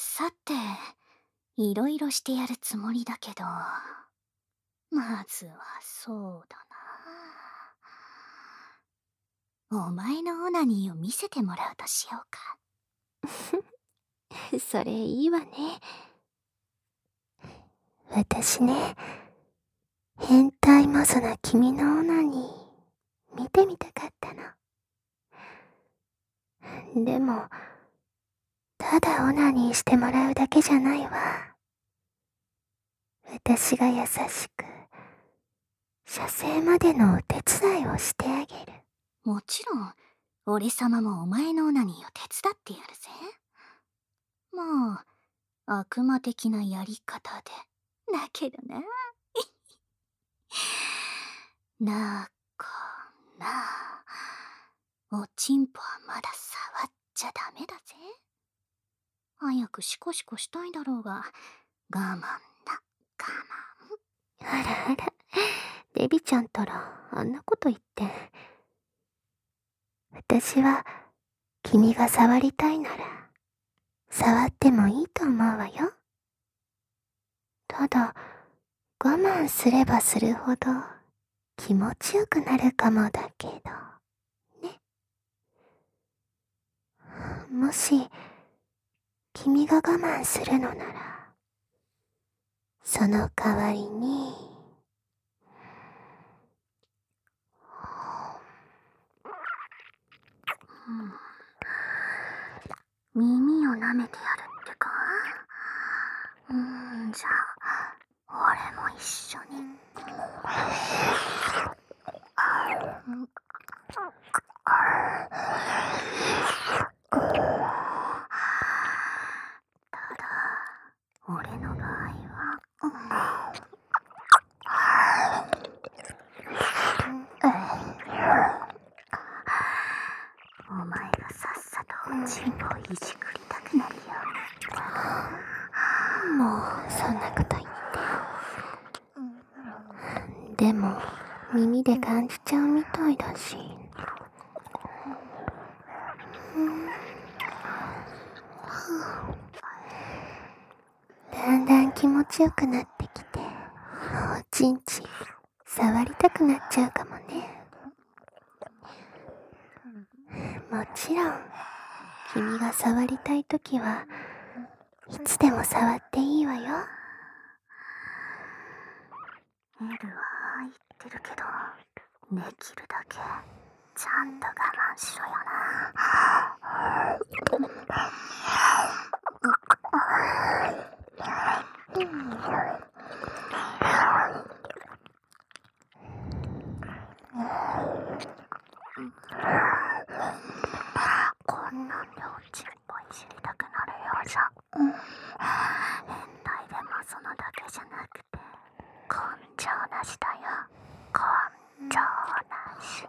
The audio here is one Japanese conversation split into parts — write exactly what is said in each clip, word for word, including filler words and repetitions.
さて、いろいろしてやるつもりだけど、まずはそうだな。お前のオナニーを見せてもらうとしようか。 それいいわね。私ね、変態マゾな君のオナニー、見てみたかったの。でも、ただオナニーしてもらうだけじゃないわ。私が優しく、射精までのお手伝いをしてあげる。 もちろん、俺様もお前のオナニーを手伝ってやるぜ。まあ、悪魔的なやり方で。だけどな。なかな。おちんぽはまだ触っちゃダメだぜ。早くシコシコしたいだろうが、我慢だ、我慢。 あらあら、デビちゃんたらあんなこと言って。私は、君が触りたいなら、触ってもいいと思うわよ。ただ、我慢すればするほど、気持ちよくなるかもだけど、ね。もし、君が我慢するのなら、その代わりに、 うん、耳を舐めてやるってか。うーん、じゃあ、俺も一緒に。ただ、俺の場合は、お前がさっさとおちんぽをいじくりたくなるように。もう、そんなこと言って。でも、耳で感じちゃうみたいだし。だんだん気持ちよくなってきて、おちんちん触りたくなっちゃうかもね。もちろん、君が触りたいときはいつでも触っていいわよ。 エルは言ってるけど、できるだけちゃんと我慢しろよな。こんなんでおちんぽいじりたくなるようじゃ、変態でもそのだけじゃなくて根性なしだよ。根性なし。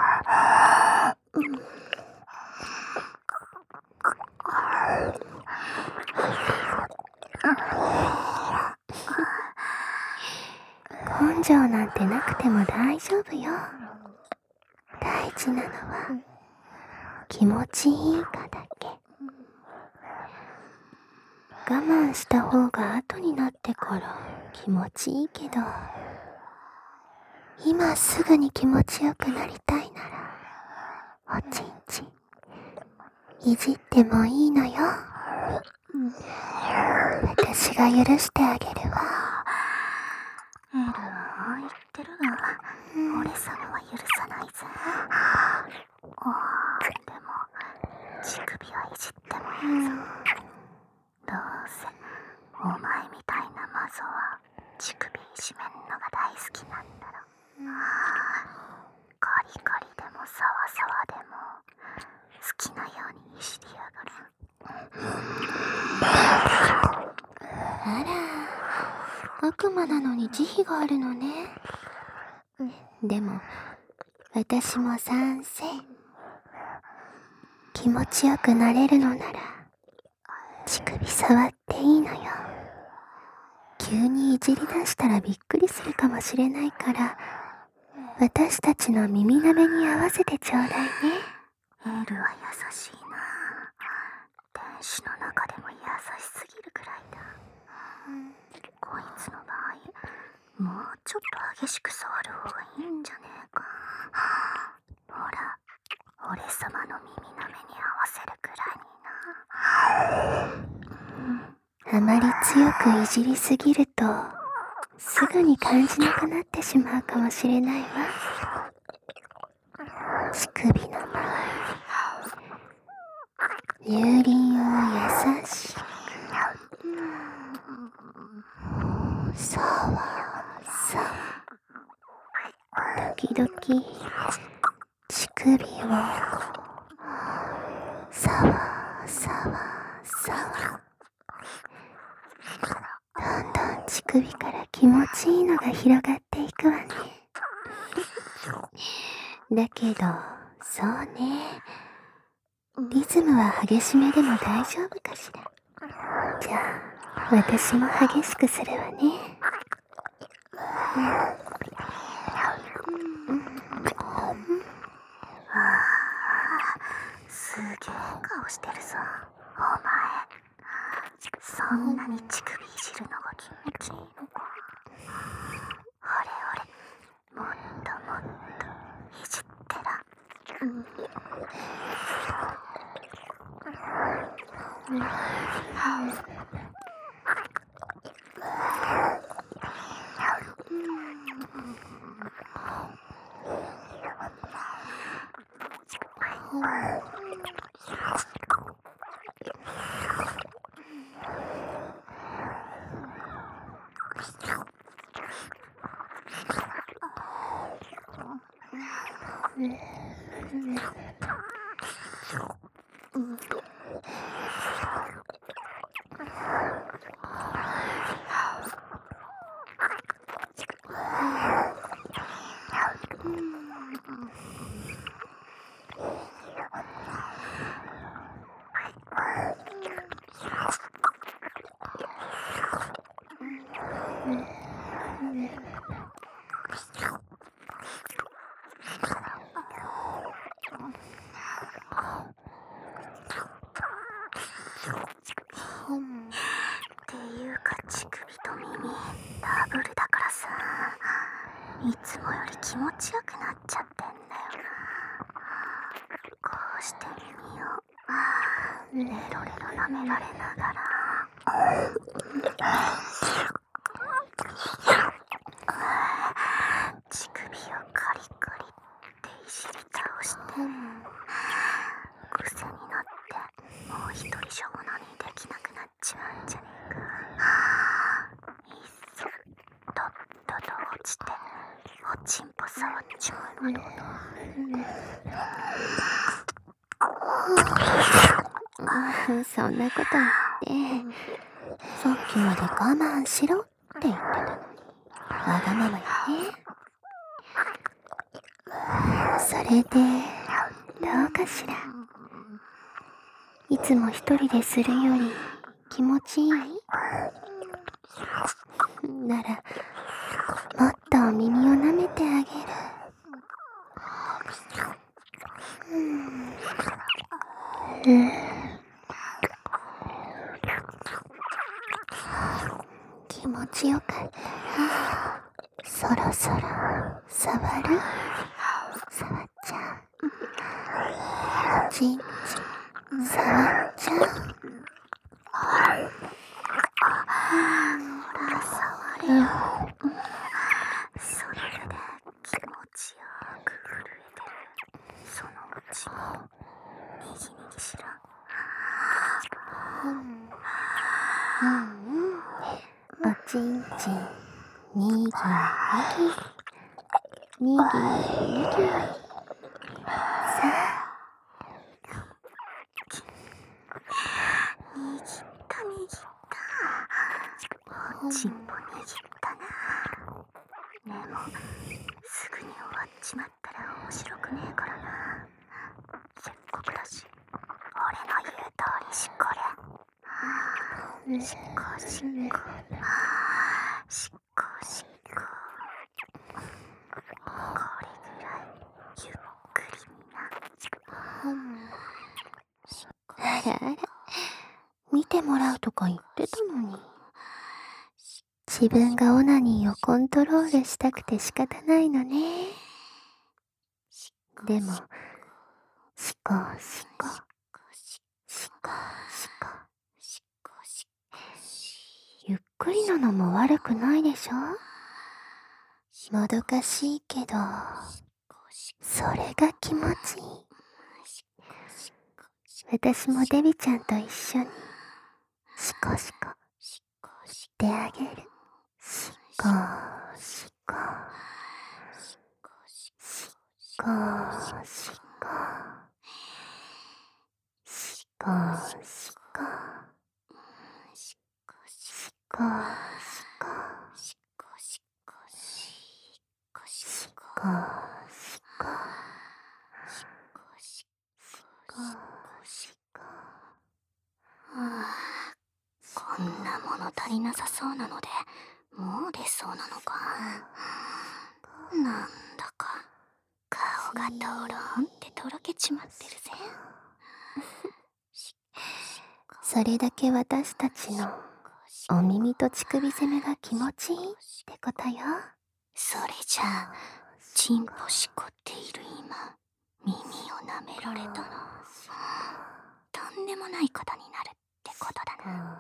根性なんてなくても大丈夫よ。大事なのは気持ちいいかだけ。我慢した方が後になってから気持ちいいけど、今すぐに気持ちよくなりたいなら、おちんちんいじってもいいのよ。私が許してあげるわ。 エルは言ってるが、俺様は許さないぜ。でも乳首はいじってもいいぞ。どうせお前みたいなマゾは乳首いじめんのが大好きなんだろ。カリカリでもサワサワでも好きなようにいじりやがる。 あら、悪魔なのに慈悲があるのね。でも、私も賛成。気持ちよくなれるのなら、乳首触っていいのよ。急にいじり出したらびっくりするかもしれないから、私たちの耳なめに合わせてちょうだいね。 エルは優しいな。天使の中でも優しすぎるくらいだ。こいつの場合、もうちょっと激しく触る方がいいんじゃねえか。ほら、俺様の耳の目に合わせるくらいにな。 あまり強くいじりすぎるとすぐに感じなくなってしまうかもしれないわ。乳首の周り、乳輪を優しくさわさわ、時々乳首をさわさわさわ、どんどん乳首から気持ちいいのが広がっていくわね。だけど、そうね、リズムは激しめでも大丈夫かしら。じゃあ、私も激しくするわね。 すげえ顔してるぞ、お前。そんなに乳首いじるのが気持ちいいのか。ほれほれ、もっともっといじってら。うんっていうか乳首と耳ダブルだからさ、いつもより気持ちよくなっちゃってんだよな。こうして耳をレロレロ舐められながら乳首をカリカリっていじり倒して、癖になってもう一人しょぼなにできなくなっちまうんじゃねえか。いっそとっとと落ちておちんぽ触っちまうのどうだ。 そんなこと言って、さっきまで我慢しろって言ってたのに、わがままよね。それでどうかしら。いつも一人でするより気持ちいい？ならもっとお耳を舐めてあげる。うんうん、気持ちよかった。そろそろ触る？触っちゃう。ちんちん触っちゃう。 ほら触れよ。それで気持ちよく震えてるそのうちもにじにぎしろ。 うんうんうん、おちんちんにぎにぎにぎにぎ、さあ握った握った。おちんぽ握ったな。でもすぐに終わっちまったら面白くねえからな。せっかくだし俺の言う通りしこれ。しっこしっこしっこしっこ。これぐらいゆっくりみな。 あらあら、見てもらうとか言ってたのに。自分がオナニーをコントロールしたくて仕方ないのね。でも、シコシコ、シコシコ。ゆっくりなのも悪くないでしょ？もどかしいけど、それが気持ちいい。私もデビちゃんと一緒に、シコシコ、してあげる。シコシコ、シコシコ、シコシコ、シコシコ、シコシコ。 こんなもの足りなさそうなので、もう出そうなのか。なんだか顔がドローンってとろけちまってるぜ。 それだけ私たちのお耳と乳首攻めが気持ちいいってことよ。 それじゃあチンポしこっている今、耳を舐められたのとんでもないことになるってことだな。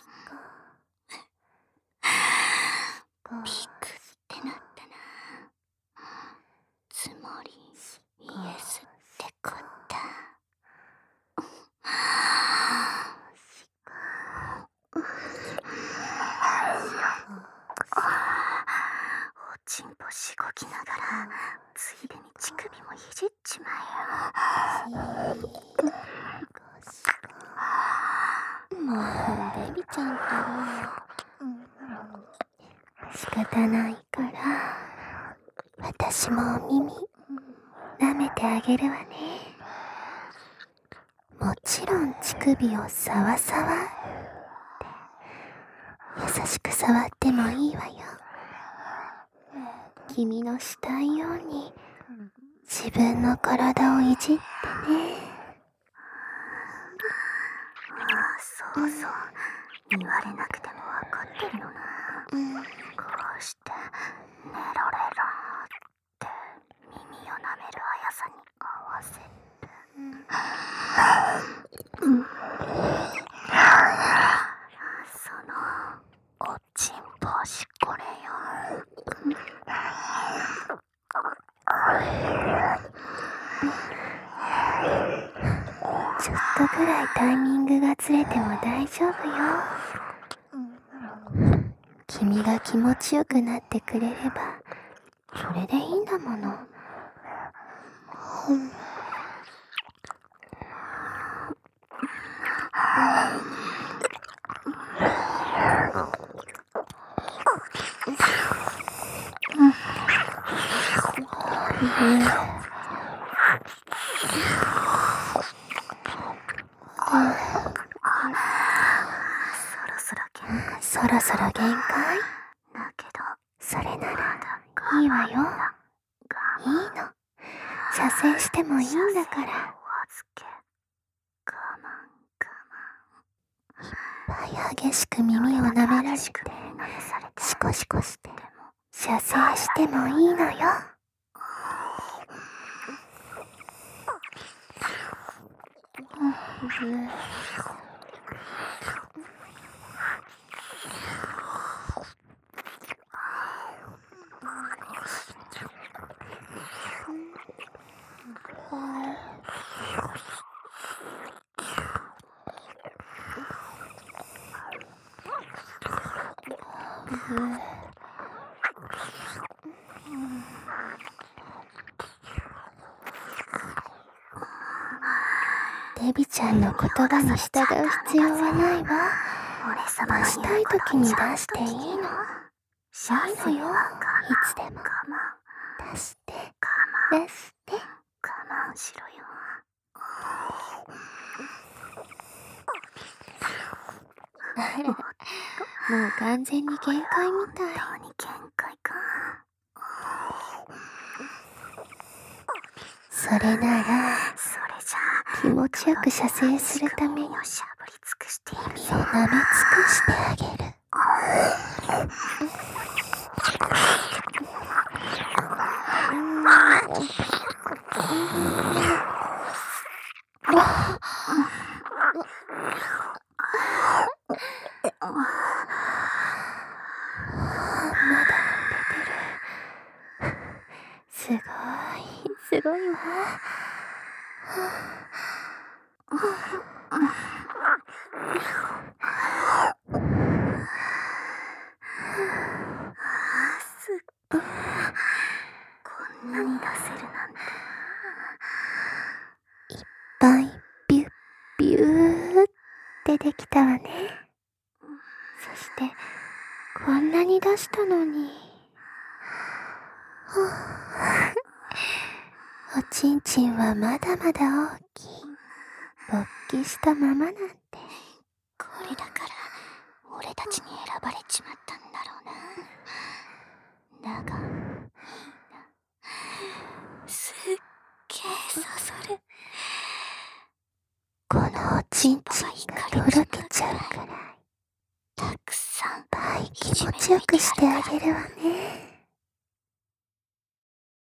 ピクってなったな。つまりイエスってこった。おちんぽしごきながらついでに乳首もいじっちまえよ。 もうデビちゃんったら仕方ないから私もお耳舐めてあげるわね。もちろん乳首をサワサワって優しく触ってもいいわよ。君のしたいように自分の体をいじってね。 ああ、そうそう、言われなくても分かってるよな。こうしてネロレロって耳を舐める速さに合わせて、そのおちんぽをしこれよ。 ちょっとぐらいタイミングがずれても大丈夫よ。君が気持ちよくなってくれればそれでいいんだもの。うんそろそろ限界？ だけどそれならいいわよ。いいの。射精してもいいんだから。いっぱい激しく耳を舐められてシコシコして射精してもいいのよ。デビちゃんの言葉に従う必要はないわ。出したい時に出していいの。いいのよ。いつでも出して出して。 我慢しろよ。 あら、もう完全に限界みたい。 本当に限界か。 それならそれじゃあ気持ちよく射精するためにしゃぶり尽くしてみよそ舐め尽くしてあげる。まだ出てる。すごい、すごいわ。 すっごい。こんなに出せるなんて。 いっぱいビュッビューってできたわね。そしてこんなに出したのに、おちんちんはまだまだ大きい。勃起したままなんて。 これだから俺たちに選ばれちまったんだろうな。だがいいな。すっげえ刺さる。 このおちんちんがとろけちゃうくらいたくさんいっぱい気持ちよくしてあげるわね。